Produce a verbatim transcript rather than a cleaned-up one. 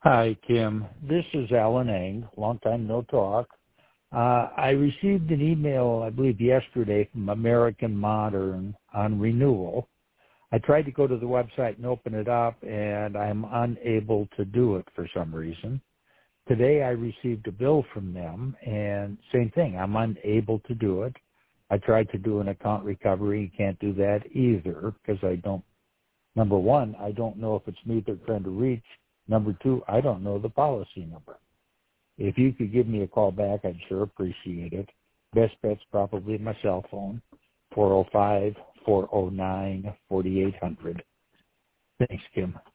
Hi, Kim. This is Alan Eng. Long time no talk. Uh, I received an email, I believe yesterday, from American Modern on renewal. I tried to go to the website and open it up, and I'm unable to do it for some reason. Today I received a bill from them, and same thing, I'm unable to do it. I tried to do an account recovery. You can't do that either because I don't, number one, I don't know if it's me they're trying to reach. Number two, I don't know the policy number. If you could give me a call back, I'd sure appreciate it. Best bet's probably my cell phone, four oh five, four oh nine, four eight hundred. Thanks, Kim.